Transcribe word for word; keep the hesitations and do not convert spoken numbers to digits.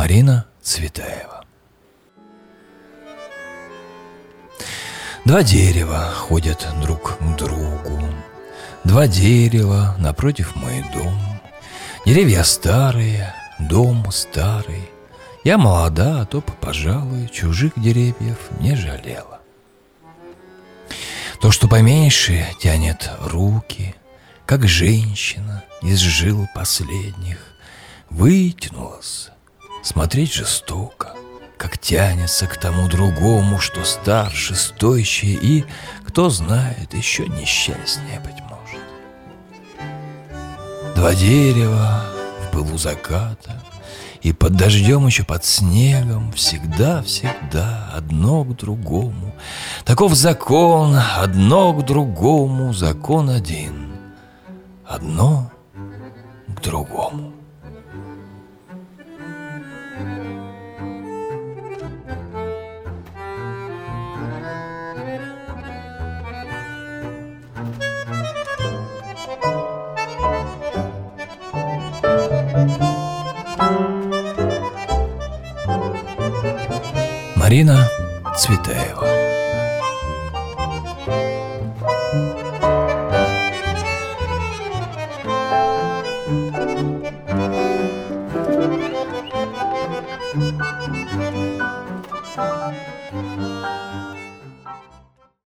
Марина Цветаева. Два дерева ходят друг к другу, два дерева напротив мой дом. Деревья старые, дом старый. Я молода, а то б, пожалуй, чужих деревьев не жалела. То, что поменьше, тянет руки, как женщина из жил последних. Вытянулась, смотреть жестоко, как тянется к тому другому, что старше, стойче и, кто знает, еще несчастнее, быть может. Два дерева в пылу заката, и под дождем, еще под снегом, всегда-всегда одно к другому. Таков закон, одно к другому, закон один, одно к другому. Марина Цветаева.